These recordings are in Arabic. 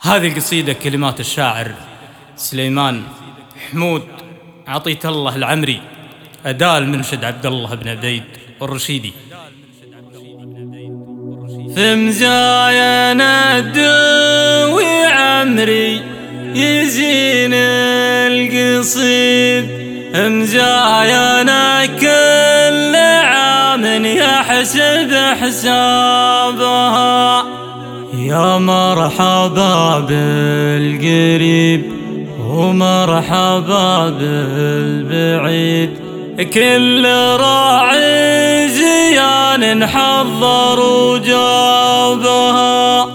هذه القصيدة كلمات الشاعر سليمان حمود عطية الله العمري، أداء المنشد عبد الله بن عبيد الرشيدي. في مزايا الدوي عمري يزين القصيد، مزايا كل عام يحسب حسابها. يا مرحبا بالقريب ومرحبا بالبعيد، كل راعي زيان حضر وجابها.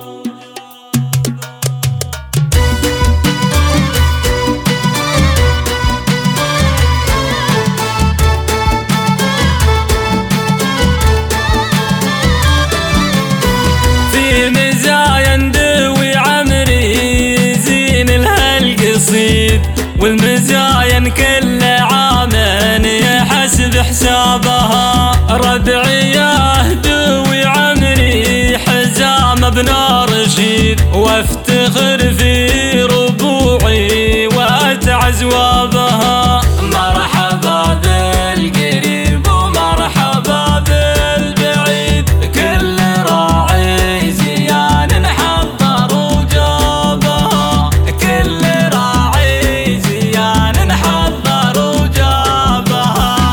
في مزايا ندوي عمري زين لها القصيد، والمزايا كل عام يحسب حسابها. ربعيه دوي عمري حزام ابن رشيد، وافتخر في ربوعي واتعز وابها. مرحبا بالقريب ومرحبا بالبعيد، كل راعي زيان حضر وجابها. كل راعي زيان حضر وجابها.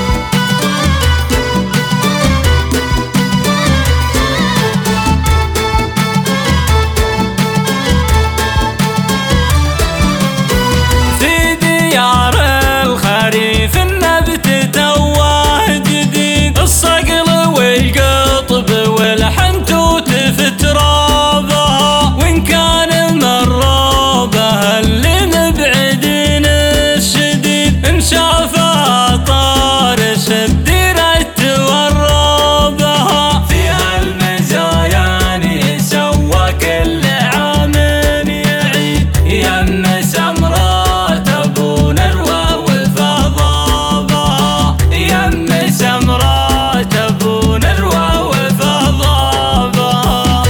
في ديار الخريف النبت تواه جديد، الصقل والقطب والحنتوت في ترابها. وإن كان مرابها اللي مبعدين الشديد، إن شافها طارش الديرة ورابها. في هالمزايا سوى كل عام يعيد، يمس امرات ابو نروى وفضابها. يمس امرات ابو نروى وفضابها.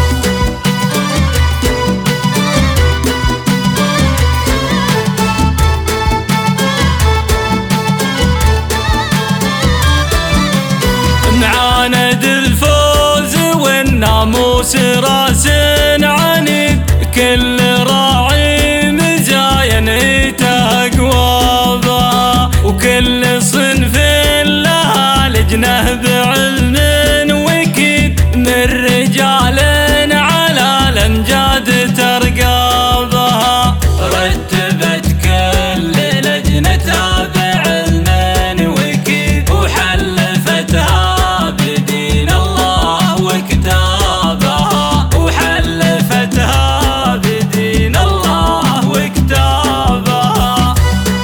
معاند الفوز والناموس راس عنيد، كل راعي مزايا تقوابها. وكل صنف لها لجنه بعلم وكيد، من رجال على الامجاد ترقابها. رتبت كل لجنتها بعلم وكيد، وحلفتها بدين الله وكتابها. وحلفتها بدين الله وكتابها.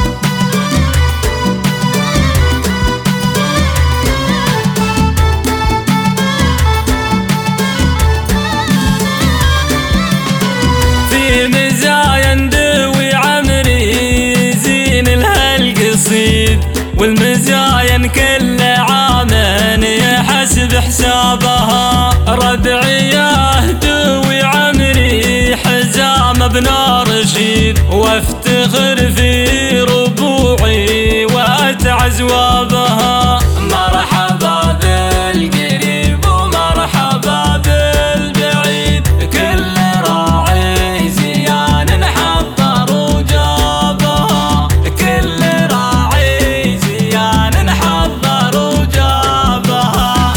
في مزايا ندوي عمري زين لها القصيد، والمزايا كل عام يحسب حسابها. ربعيه دوي عمري حزام ابن رشيد، وافتخر في ربوعي واتعز وابها. مرحبا بالقريب ومرحبا بالبعيد، كل راعي زيان حضر وجابها. كل راعي زيان حضر وجابها.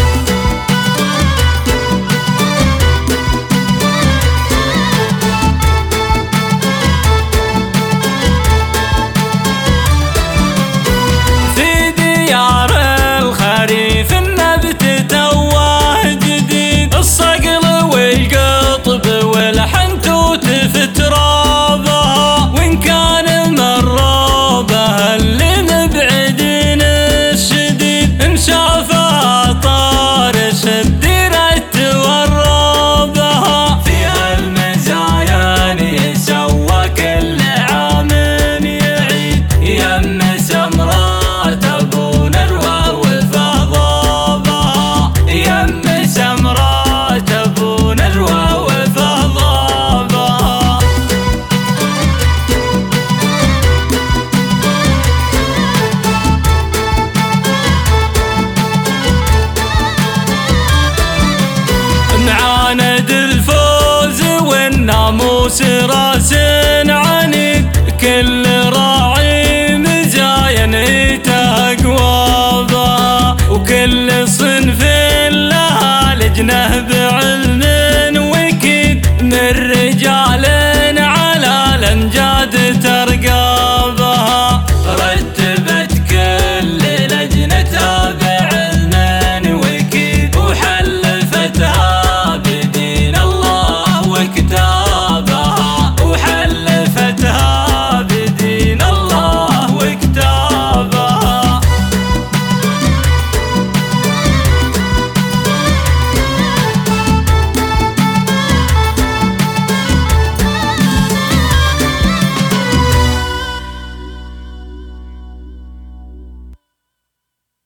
زدناه بعلم